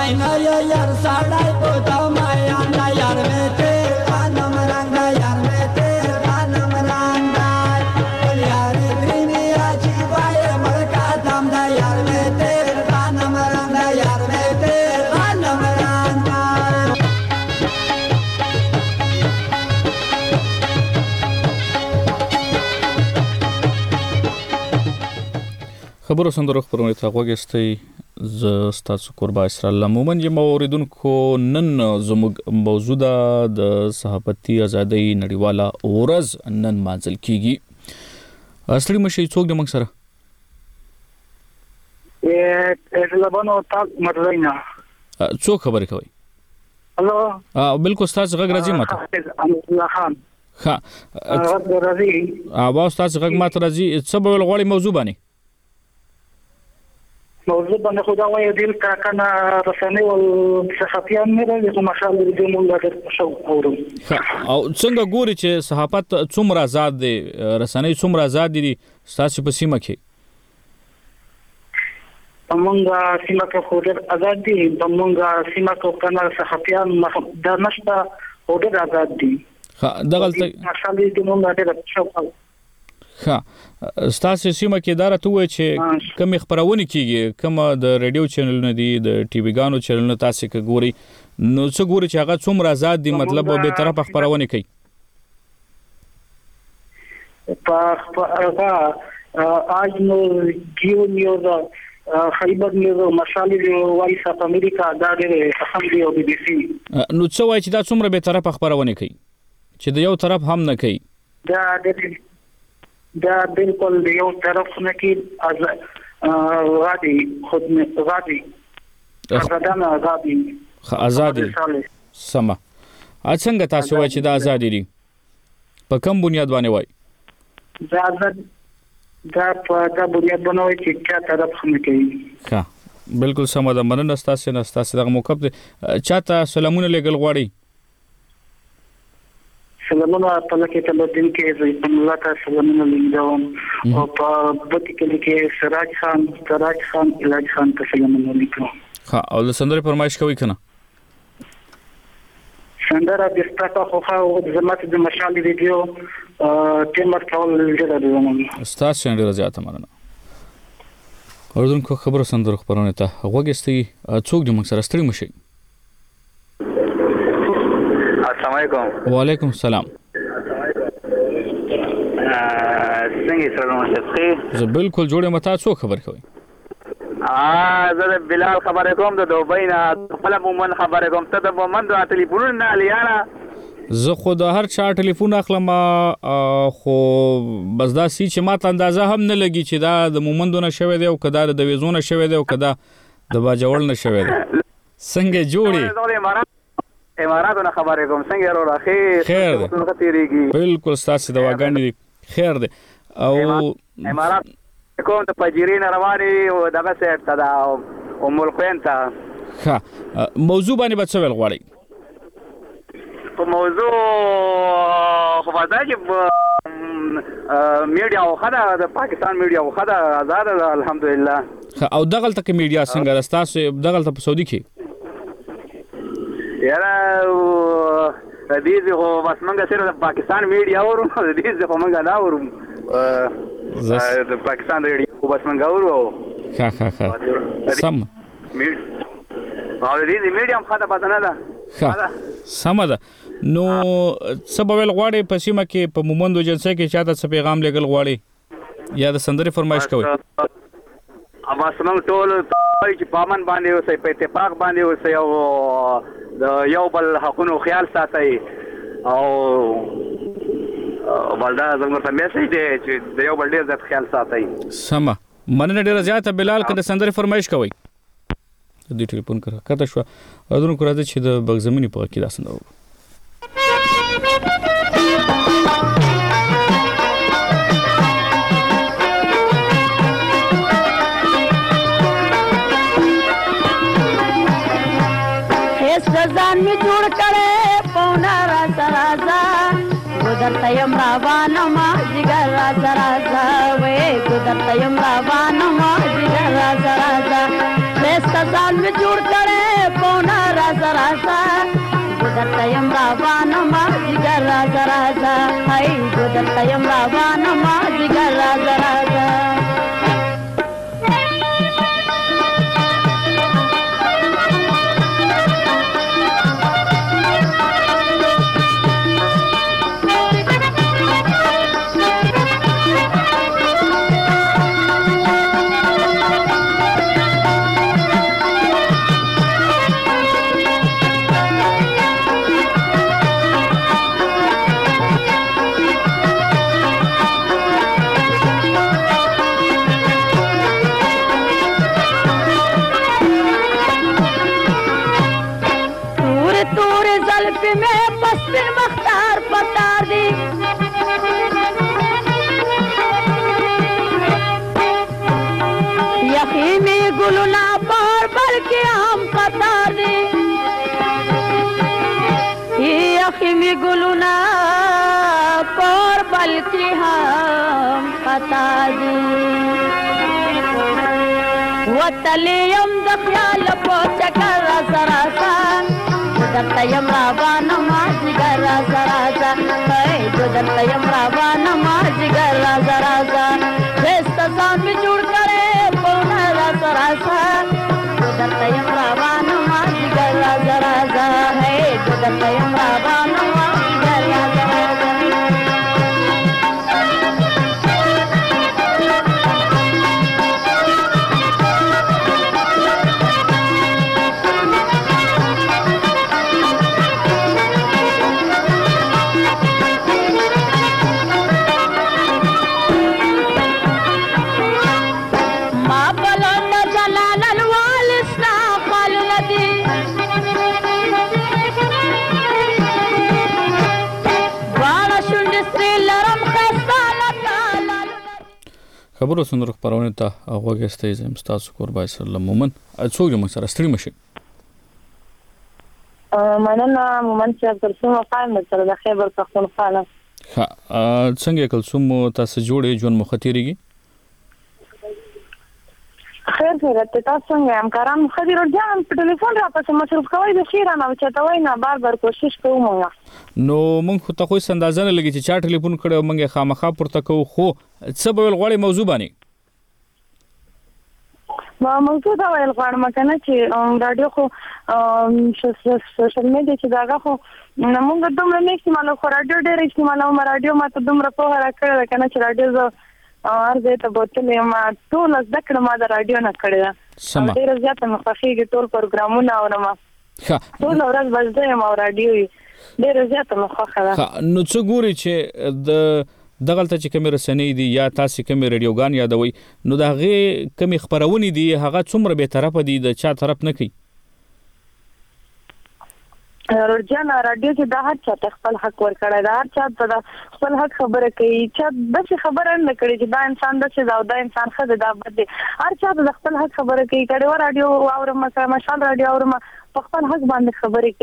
ماینا یار ساړای پتا مایا نه یار مې ته خانم رنگ یار مې ته خانم رنگ یار درینی راچی وای مرکا دم دا یار مې ته خانم رنگ یار مې ته خانم رنگ خبرو سندرو خبرونه ته وګستئ ز ستاسو قربا اسرائیل عموما یم اوریدونکو نن زموږ موجوده د صحافتي ازادۍ نړیواله ورځ نن مانځل کیږي اصلي مشي څوک د موږ سره ا لبنو تاک مدینا څوک خبرې کوي هلو ا بالکل تاسو غږ راځي ماته الله خان ها غږ راځي اواز تاسو غږ ماته راځي څه به غوړي موضوع باندې موضوع باندې خدا وایي دل کا کنه رسنۍ او صحافیان نه لري کوم مشال دې مونږ د شو اورو او څنګه ګوري چې صحافت څومره آزاد دي رسنۍ څومره آزاد دي تاسو په سیمه کې مونږ سیمه کې خو ډېر آزاد دي مونږ سیمه کې کنه صحافیان د نشته خو ډېر آزاد دي دغه مشال دې مونږ ډېر شو ها ستاسو سیمه کې اداره ته وای چې کوم خبرونه کیږي کوم د رادیو چینلونه دي د ټي وی ګانو چینلونه تاسو کې ګوري نو څه ګوري چې هغه څومره آزاد دي مطلب به طرف خبرونه کوي په هغه اج نو جیو نیوز خیبر نیوز مشال دی وایس اف امریکا دا ډېر اهم دی او بي بي سي نو څه وای چې دا څومره به طرف خبرونه کوي چې د یو طرف هم نه کوي دا د دا بالکل یو طرف نه کې غادي خود نه غادي آزادانه آزادي آزادي سما څنګه تاسو وایي چې دا آزادي دي په کوم بنیاد باندې وایي دا آزاد دا په دا بنیاد باندې وایي چې چا طرف نه کوي ها بالکل سم ده مننه تاسو نه تاسو دغه موقف چاته سلامونه لګل غواړي سلامونه په لکه ته بدین کې زې په ملاته سلامونه لیږم او په بوتي کې سراج خان سراج خان علاج خان ته سلامونه لیکم ها او د سندره فرمایش کوي کنه سندره د ستاسو خو او د زمات د مشال ویډیو ټیمر کول جوړه دی تاسو څنګه راځه مننه اوردونکو خبرو سندره خبرونه ته وګستئ څوک د موږ سره ستړي مشي السلام علیکم وعلیکم السلام څنګه سره مشفقي زه بالکل جوړه متا څو خبر کوي ا زه بلال خبره کوم د دوبۍ نه خپل مومن خبره کوم ته د مومن د ټلیفون نه لیانا زه خو د هر چا ټلیفون اخلم خو بس دا سی چې ماته اندازه هم نه لګي چې دا د مومندونه شوی دی او کدا د ویزونه شوی دی او کدا د باجوړ نه شوی دی څنګه جوړي اماراتونه خبرې کوم څنګه وروره خیر خیر ده تیریږي بالکل ستاسو د واګانې خیر ده او امارات کوم د پجیرین رواني او دغه سیټ ته او ملکین ته ها موضوع باندې به څه ویل غواړي په موضوع خو باندې میډیا او خدا د پاکستان میډیا او خدا آزاد الحمدلله او دغه تک میډیا څنګه راستاسو دغه په سعودي کې یاره دې خو بس منګه سره د پاکستان میډیا اورو دې خو منګه دا اورو د پاکستان ریډیو خو بس منګه اورو ها ها ها سم او دې میډیا هم خاطه پاتنه ده ها سم ده نو سبب ول غواړي په سیمه کې په مومندو جنسه کې چاته څه پیغام لګل غواړي یا د سندري فرمایش کوي اما سمنګ ټول چې پامن باندې اوسې په اتفاق باندې اوسې او د یو بل حقونو خیال ساتي او ولدا زموږ ته میسج دی چې د یو بل ډیر ځات خیال ساتي سم مننه ډیر زیاته بلال کده سندري فرمایش کوي دې ټلیفون کړه کته شو اذن کو راځي چې د بغزمنی په کې داسنه ځان می جوړ کړي پونا را سرازا ګدرته یم روانه ما جګر را سرازا وې ګدرته یم روانه ما جګر را سرازا دې ځان می جوړ کړي رازا رازا گذرتا یم روانما جگر رازا رازا هی گذرتا یم روانما جگر رازا رازا گلونا پر بلکی هم خطا دی وطلیم د خیال په چکر رازا رازا گذرتا یم روانما جگر رازا رازا گذرتا یم روانما جگر رازا رازا دستا ځان می جوړ کړې پونه رازا رازا گذرتا یم روانما جگر رازا رازا گذرتا یم روانما خبرو سندرو خبرونه ته غوږ زم تاسو قربای سره مومن څوک موږ سره ستړي مشي مننه مومن چې کلثوم قائم سره د خیبر پختونخوا نه ها څنګه کلثوم تاسو جوړې جون مختيريږي خیر خیر ته تاسو څنګه هم کارم خدای ورځم په ټلیفون را پسې مصروف کوي د خیره نه چې تا وای نه بار بار کوشش کوم نو مونږ ته خو اندازه نه لګی چې چا ټلیفون کړو مونږه خامخا پورته کوو خو څه به غوړې موضوع باندې ما موضوع دا ویل غواړم کنه چې رادیو خو سوشل میډیا چې داغه خو موږ دومره نه استعمالو خو رادیو ډېر استعمالو ما رادیو ما ته دومره په هر کړه کنه چې رادیو ارزه ته بوتلې ما ټول ذکر ما د رادیو نه کړی ډېر زیات مخخېږي ټول پروګرامونه اورم ټول ورځ بجده ما رادیو ډېر زیات مخخه نو څه ګوري چې د دغلته چې کوم رسنۍ دي یا تاسو کوم رادیوګان یادوي نو دغه کوم خبرونه دي هغه څومره به طرف دي د چا طرف نه کوي ورجانا رادیو چې د هر چا خپل حق ورکړی دا هر چا ته خپل حق خبره کوي چې د څه خبره نه کړي چې دا انسان د څه دا د انسان خزه دا بد دي هر چا د خپل حق خبره کوي کړي رادیو او مثلا مشال رادیو او خپل حق باندې خبرې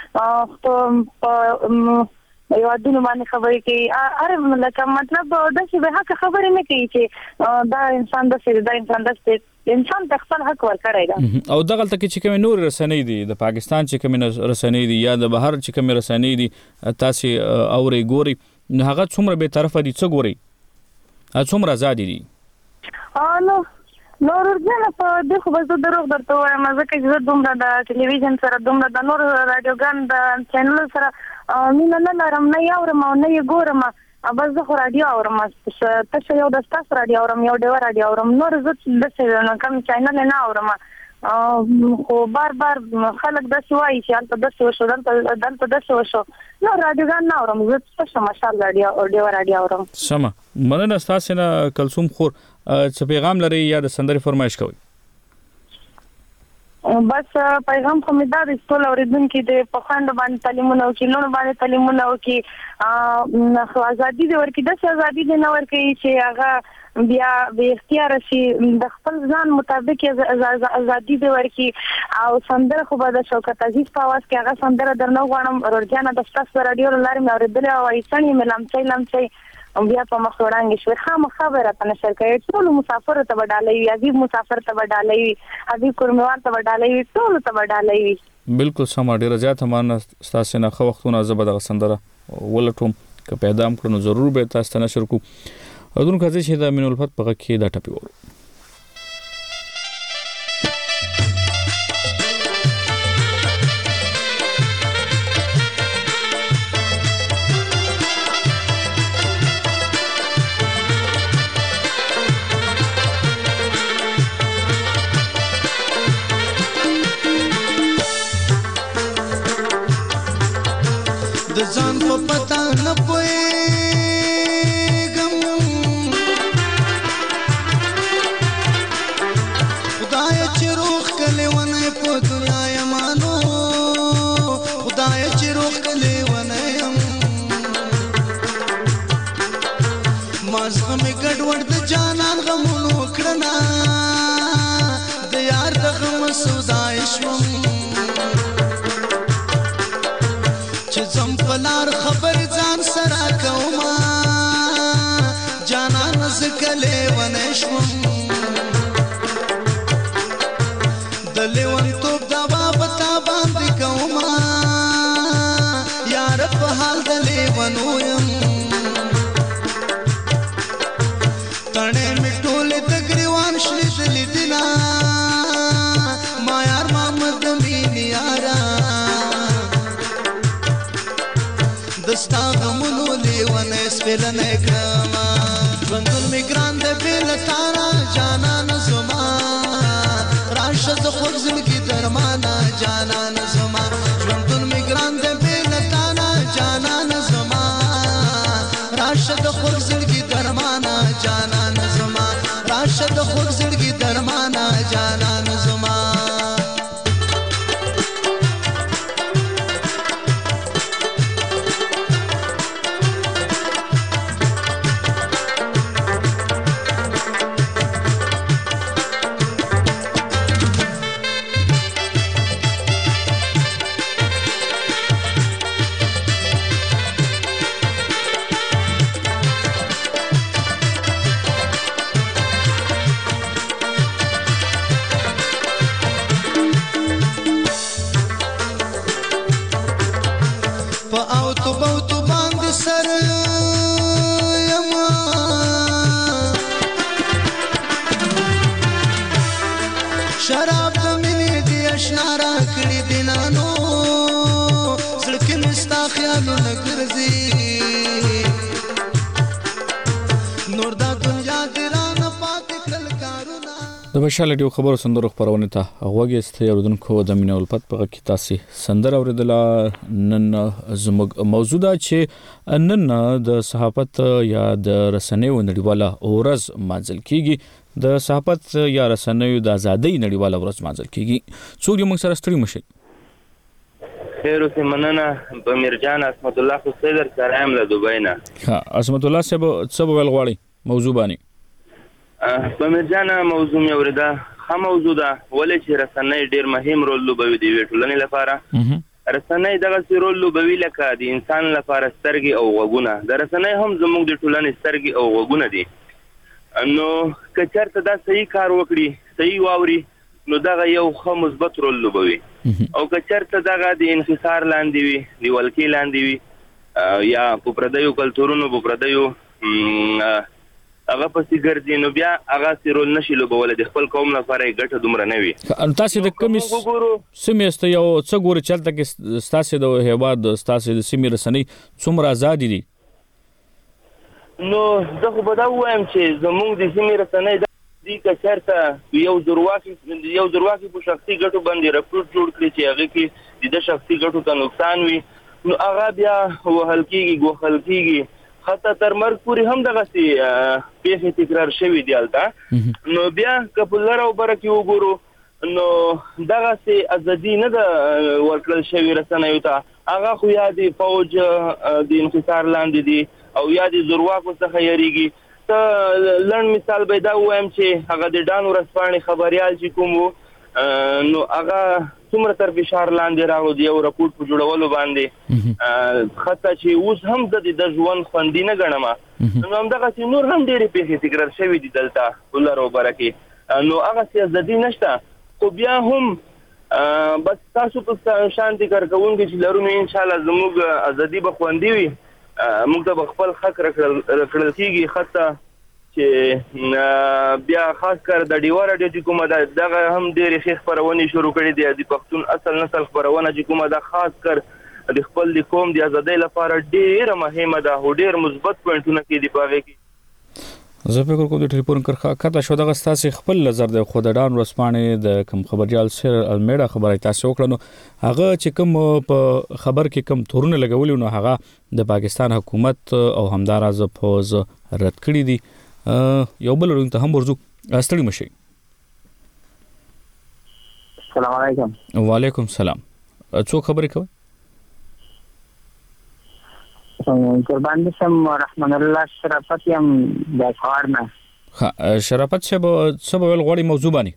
کوي یو دونه باندې خبرې کوي اره لکه مطلب د څه به حق خبرې نه کوي چې دا انسان د څه دا انسان د څه انسان د خپل حق ورکړی دا او دغه تل کې چې کوم نور رسنۍ دي د پاکستان چې کوم رسنۍ دي یا د بهر چې کوم رسنۍ دي تاسو اوري ګوري نو هغه څومره به طرفه دي څه ګوري څومره آزاد دي نو نور ورځنه په دغه وځو دروغ درته وایم ځکه چې دومره د ټلویزیون سره دومره د نور رادیوګان د چینل سره مینه نه لرم نه یاورم او نه یې ګورم بس زه خو رادیو اورم تاسو یو د تاسو رادیو اورم یو ډیو رادیو اورم نور زه د څه کوم چینل نه اورم خو بار بار خلک د سوای چې البته د څه شو دلته دلته د څه شو نو رادیوګان نه اورم زه تاسو ماشال رادیو او ډیو رادیو اورم سم مننه تاسو نه کلثوم خور څه پیغام لري یا د سندري فرمایش کوي بس پیغام خو مې دا د ټول اوریدونکو د پخوند باندې تعلیمونه او کینونو باندې تعلیمونه او کې خو ازادي دی ورکې د ازادي دی نه ورکې چې هغه بیا به اختیار شي د خپل ځان مطابق ازادي دی ورکې او سندره خو به د شوکت عزیز په आवाज کې هغه سندره درنو غواړم ورځانه د تاسو رادیو لارې مې اوریدل او ایسنی مې لمچې لمچې بیا په مخ وړاندې شو خامہ خبره په نشر کوي ټول مسافر ته وډالې وي عجیب مسافر ته وډالې وي حبیب کورموال ته وډالې وي ټول ته وډالې وي بالکل سم ډیره زیاته مانه ستاسو نه خو وختونه زبر د سندره ولټوم که پیدا هم کړو ضرور به تاسو ته نشر کو اذن کځي چې د امین الفت په کې دا ټپي ورو ځان په پتا نه پوهېږم خدایه چې روغ کلی ونی په دنیا یمانو خدایه چې روغ کلی ونی یم ما زغمې ګډوډ د جانان غمونو کړنه د یار د غم سودای شوم لار خبر ځان سره کوما جانان زکلې ونه شوم د لیوان توپ دوا پتا باندې کوما یار په حال د لیوانو يم تڼې میټولې د ګریوان شلې دلې دینا ما یار محمد مين یارا دستا غمونو لیوانه سپیلنه کما ژوندون می ګران د بیل تارا جانان زما راشه د خوږ زړګي درمانه جانان زما ژوندون می ګران د بیل تارا جانان زما راشه د خوږ زړګي درمانه جانان زما راشه د خوږ زړګي درمانه جانان زما شراب د مینې دی اشنا را کړي دینانو زړه مې ستا خیالونه ګرځي نور دا دنیا دې رانه پاتې کړل کارونه د بشال ډیو خبرو سندرو خبرونه ته هغه است اوردونکو د امین الفت په کې تاسو سندر اوریدل نن زموږ موضوع دا چې نن د صحافت یا د رسنیو نړیواله ورځ مانځل کیږي د صحافت یا رسنیو د ازادۍ نړیواله ورځ مانځل کیږي څوک یې موږ سره ستړي مشي خیر اوسې مننه بمیر جان اسمت الله خو سیدر سره هم له دوبۍ نه ها اسمت الله صاحب څه ویل غواړي موضوع باندې بمیر جان موضوع مې اورېده ښه موضوع ده ولې چې رسنۍ ډېر مهم رول لوبوي د یوې ټولنې لپاره رسنۍ دغسې رول لوبوي لکه د انسان لپاره سترګې او غوږونه د رسنۍ هم زموږ د ټولنې سترګې او غوږونه دي نو که چېرته دا صحیح کار وکړي صحیح واوري نو دغه یو ښه مثبت رول لوبوي او که چېرته دغه د انحصار لاندې وي د ولکې لاندې وي یا په پردیو کلتورونو په پردیو هغه پسې ګرځي نو بیا هغه سي رول نشي لوبولی د خپل قوم لپاره یې ګټه دومره نه وي تاسې د کومې سیمې است یو څه ګوري چې هلته کې ستاسې د هېواد ستاسې د سیمې رسنۍ څومره ازادې دي نو زه خو به دا ووایم چې زموږ د سیمې رسنۍ دي که چېرته یو زورواکي یو زورواکي په شخصي ګټو باندې رپورټ جوړ کړي چې هغې کې د ده شخصي ګټو ته نقصان وي نو هغه بیا وهل کېږي ګوښل کېږي حتی تر مرګ پورې هم دغسې پیښې تکرار شوي دي هلته نو بیا که په لر او بره کې وګورو نو دغسې ازادي نه ده ورکړل شوې رسنیو ته هغه خو یا د فوج د انحصار لاندې دي او یا د زورواکو څخه یریږي ته لنډ مثال به دا ووایم چې هغه د ډان ورځپاڼې خبریال چې کوم و نو هغه څومره تر فشار لاندې راغلو د یو رپورټ په جوړولو باندې حتی چې اوس هم زه د ده ژوند خوندي نه ګڼم نو همدغسې نور هم ډېرې پیښې تکرار شوي دي دلته په لر او بره کې نو هغسې ازادي نشته خو بیا هم بس تاسو په شانتي کارکونکو چې لرو ان شاء الله زموږ ازادي به خوندي وي موږ ته خپل حق راکړل کیږي خاصه چې بیا خاص کر د ډیوار رادیو چې کومه دغه هم ډېرې ښې خپرونې شروع کړي دي د پښتون اصل نسل خپرونه چې کومه ده خاص کر د خپل د قوم د ازادۍ لپاره ډېره مهمه ده او ډېر مثبت پوینټونه کې دي په هغې کې. زه فکر کوم د ټلیفون کرخه کته شو دغه ستاسو خپل نظر د خودډان ورسپانې د کم خبريال سر المیډا خبرای تاسو وکړنو هغه چې کوم په خبر کې کم تورونه لګولې نو هغه د پاکستان حکومت او همدارز فوز رد کړی دي. یو بل ورته هم ورزو استړي مشي. السلام علیکم. وعلیکم السلام. څو خبرې کوي؟ قربان دسم رحمان الله شرافت یم د خبر نه. ها شرافت شه سبب غوړی موضوع باندې.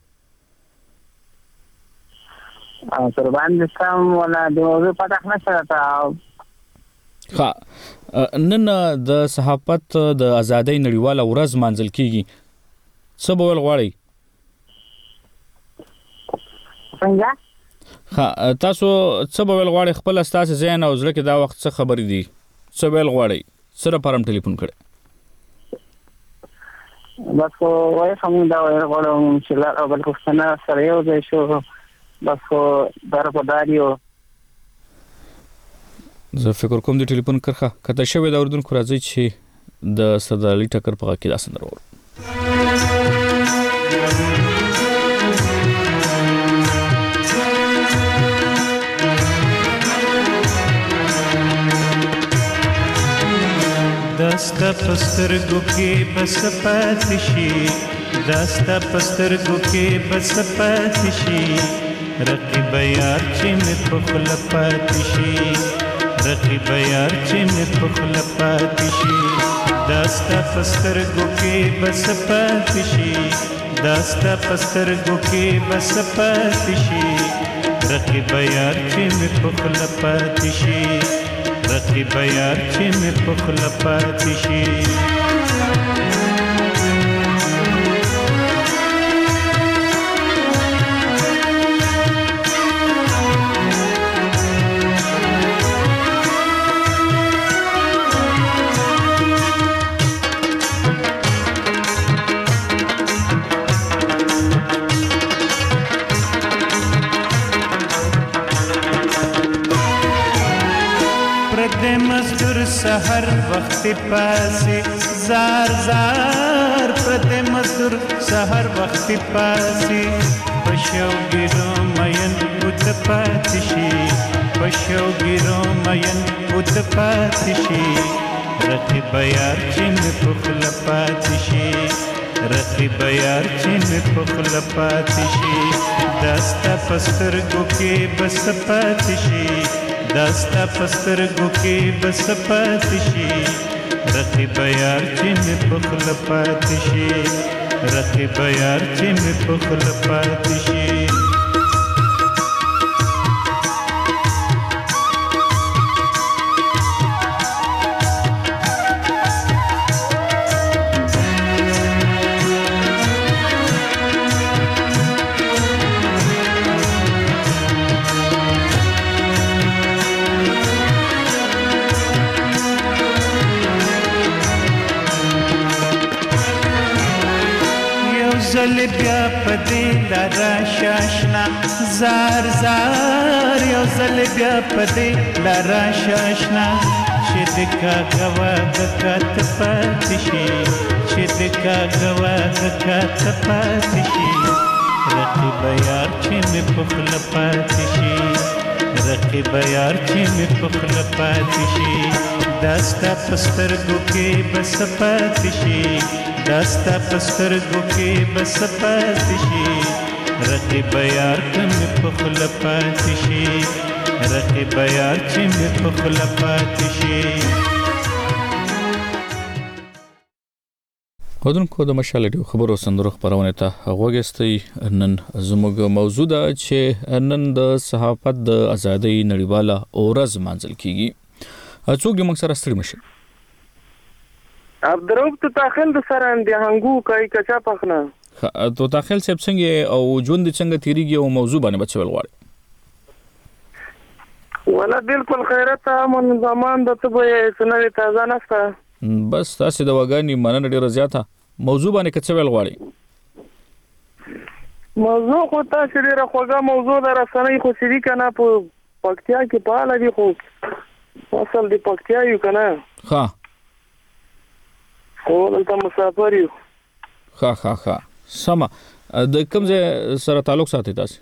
قربان دسم ولا د موضوع پاتخ نه سره. ها نن د صحافت د ازادۍ نړیواله ورځ مانځل کیږي. سبب غوړی. څنګه؟ ها تاسو سبب غوړی خپل استاد زین او زړه کې دا وخت څه خبرې دي؟ سوال غواړي سره پرم ټلیفون کړه. بس وای کوم دا وای غواړم چې لا او بل کوښنه سره یو ځای شو بس دار په داریو. زه فکر کوم د ټلیفون کرخه کته شوی دا اردن کو راځي چې د صدالي ټکر په کې داسند ورو. داستا پسترګو کې بس پاتې شي داستا پسترګو کې بس پاتې شي رقیب یار چې مې په خپل پاتې شي رقیب یار چې مې په خپل پاتې شي داستا پسترګو کې بس پاتې شي داستا پسترګو کې بس پاتې شي رقیب یار چې مې په خپل پاتې شي رقیب یار چې مې په خپل پاتې شي. سحر وخت پاسې زار زار پرته مزدور سحر وخت پاسې پښو ګیرو مین وت پاتې شي پښو ګیرو مین وت پاتې شي رقیب یار چې مې په خپل پاتې شي رقیب یار چې مې په خپل پاتې شي داستا پسترګو کې بس پاتې شي داستا پسترګو کې بس پاتې شي رقیب یار چې مې په خپل پاتې شي رقیب یار چې مې په خپل پاتې شي. زل بیا پدې لارا شاشنا زار زار یو زل بیا پدې لارا شاشنا چې دکا غوا غکات پاتې شي چې دکا غوا غکات پاتې شي رقیب یار چې مې په خپل پاتې شي رقیب یار چې مې په خپل پاتې شي داستا پسترګو کې بس پاتې شي داستا پسترګو کې بس پاتې شي رقیب یار چې مې په خپل پاتې شي رقیب یار چې مې په خپل پاتې شي. خودونکو د مشال خبرو سندرو خبرونه ته غوږستئ. نن زموږ موضوع ده چې نن د صحافت د ازادۍ نړیواله ورځ مانځل کیږي. څوک د موږ سره ستړي مشي؟ عبدالرؤف تو تاخل د سره د هنګو کوي کچا پخنه تو تاخل صاحب څنګه او ژوند څنګه تیریږي او موضوع باندې بچول غواړي. ولا بالکل خیرت امن زمان د ته به سنوي تازه نشته بس تاسو د وګانی مننه ډیره زیاته موضوع باندې کڅ ویل غواړي موضوع خو تاسو ډیره خوږه موضوع ده رسنۍ خو سړي کنه په پکتیا کې پاله دي خو اصل دی پکتیا یو کنه ها او دلته مسافر یو ها ها ها سم د کوم ځای سره تعلق ساتي تاسو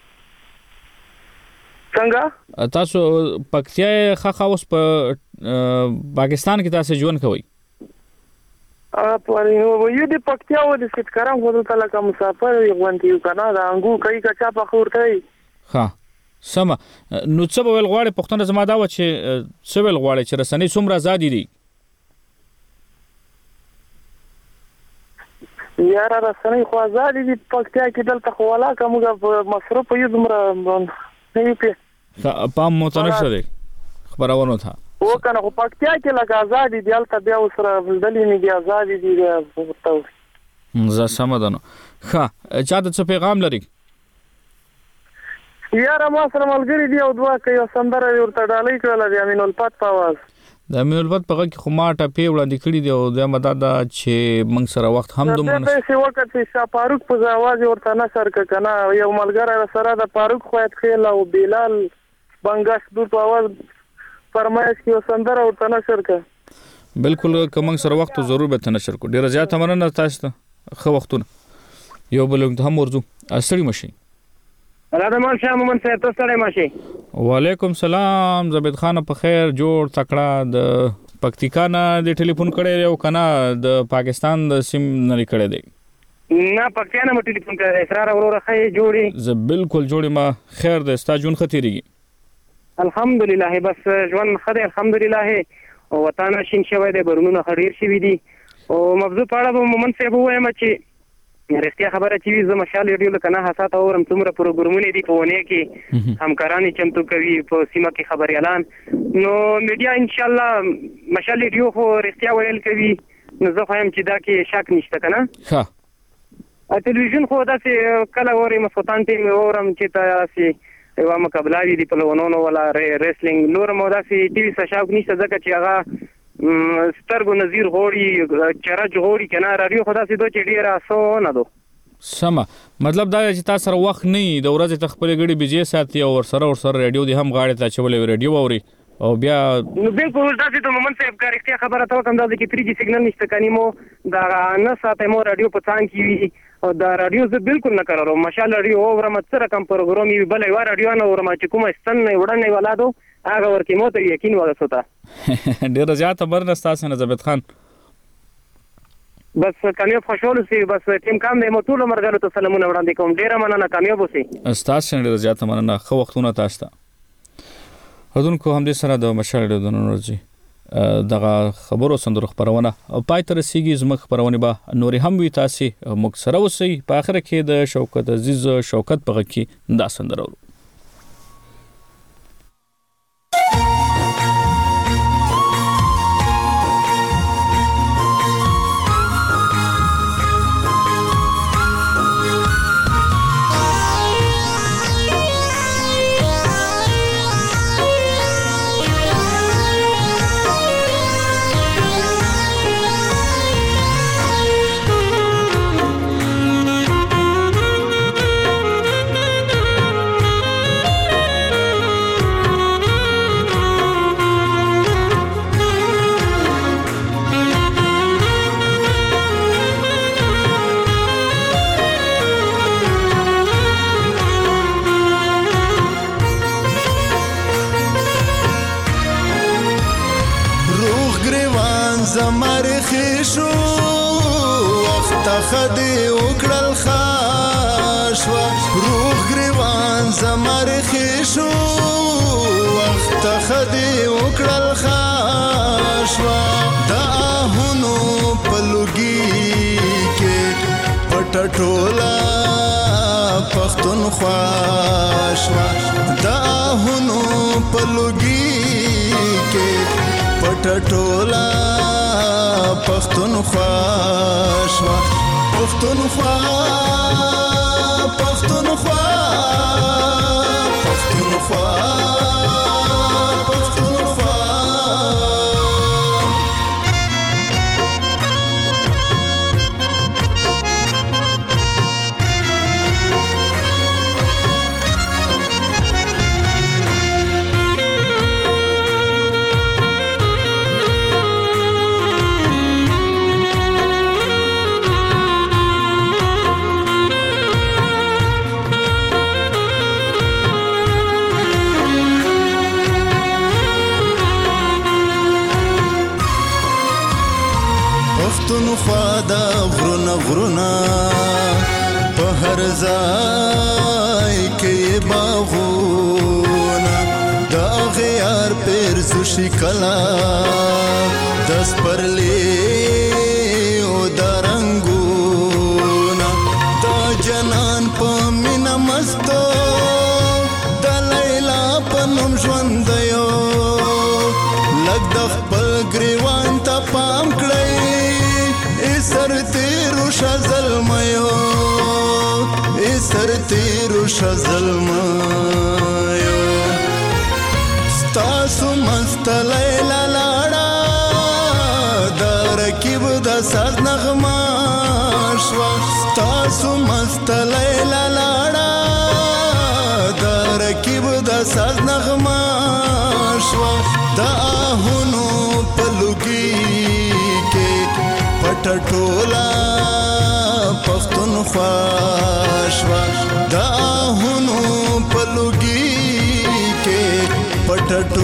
څنګه تاسو پکتیا خاخه اوس په پاکستان کې تاسو ژوند کوي ا په یو دی پکتیا و د سټکرام هو دلته لکه مسافر یو غونډي یو کنه دا انګو کوي کچا په خورته ها سم نو څه ویل غواړي پښتون زما دا و چې څه ویل غواړي چې رسنۍ څومره آزادي دي یاره رسنۍ خو آزادي دي پکتیا کې دلته خو ولا کومه مصرف یو دمره نه پی پام متنشره دي خبرونه تا او کنه خو پکتیا کې لکه آزادي دي البته بیا وسره بلدلې نه دي آزادي دي ورته زه سمدنه ښه چا د څه پیغام لري یاره ما سره ملګری دی او دوا کوي سندره ورته ډالۍ کړل دی امین الفت په आवाज د امین الفت په کې خو ما ټپې وړاندې کړې دی او د مدد چې موږ سره وخت هم دومره نه څه وخت چې شاه فاروق په आवाज ورته نشر کنه یو ملګری سره د فاروق خوات خیل او بلال بنگاش دوی په आवाज فرمایش کې سندره ورته نشر کړ بالکل کوم سره وخت ضرور به نشر کو ډیر زیات مننه تاسو ته خو وختونه یو بل هم ورځو استړي مشي راځه مان شه مومن صاحب تاسو سره ماشي وعلیکم سلام زبید خان په خیر جوړ تکړه د پکتیکا نه د ټلیفون کړي یو کنه د پاکستان د سیم نه کړي دی نه پکتیا نه ټلیفون کړي اسرار وروره خې جوړي ز بالکل جوړي ما خیر د ستا جون خطرېږي الحمدلله بس ژوند خدای الحمدلله او وطن شین شوی دی برونو خډیر شوی دی او موضوع په اړه مومن صاحب وایم چې رښتیا خبره چې زه مشال ریډیو لکنه حساسه اورم څومره پروګرامونه دي په ونه کې همکارانی چمتو کوي په سیمه کې خبري اعلان نو میډیا ان شاء الله مشال ریډیو خو رښتیا ویل کوي نو زه خوایم چې دا کې شک نشته کنه ها ټلویزیون خو داسې کله اوري مسوتان ټیم اورم چې تاسو یو مقابله دي په لونونو ولا ریسلینګ نور مو داسې ټي وي شاوک نشته ځکه چې هغه سترګو نظیر غوړي چرچ غوړي کنه رادیو خدا سي دوه چې ډیر اسو نه دو سما مطلب دا چې تاسو سره وخت نه د ورځې تخپل غړي بيجي ساتي او سره ور سره رادیو دي هم غاړه ته چولې رادیو اوري او بیا نو بالکل تاسو ته مومن صاحب کار اختیار خبره ته کوم دا چې تری جی سیګنل نشته کني مو دا نه ساته مو رادیو په څنګه کی او دا رادیو زه بالکل نه کارم ماشاء الله رادیو اور متره کم پروګرام یې بل یو رادیو نه ورما چې کوم استن نه وړنه ولادو هغه ورته مو ته یقین وغسوتا ډیر زیات برنه تاسو نه زبید خان بس کامیاب خوشاله سي بس ټیم کام دی مو ټول مرګرو ته سلامونه وړاندې کوم ډیر مننه کامیاب اوسئ تاسو ډیر زیات مننه خو وختونه تاسو ته هدون کو هم دې سره د مشال د نورځي دغه خبرو سندرو خبرونه او پای تر سیګي زمخ خبرونه به نوري هم وي تاسو مکسره اوسئ په اخر کې د شوکت عزیز شوکت په کې دا سندرو زمر خشو وخت خدي وکړل خاشوا روح گریوان زمر خشو وخت خدي وکړل خاشوا دا هونو پلوګي کې پټټولا پختون خواشوا دا هونو پلوګي کې پټټولا پختونخوا شوا پختونخوا پختونخوا پختونخوا پښتونخوا د غرونه غرونه په هر ځای کې باغونه د غیار پرزو شکلا د سپرلی او د رنګونه د جنان په مینا مستو د لیلا په نوم ژوند یو لږ د خپل ګریوان ته پام کړئ ای سر تیرو شه ظلمیو ای سر تیرو شه ظلمیو ستاسو مست لیلا لاړه د رکیب د ساز نغمه شوه ستاسو مست لیلا لاړه د رکیب د ساز نغمه شوه د آهونو په لوګي کې پټ ټوله پښتونخوا شوه د آهونو په لوګي کې پټ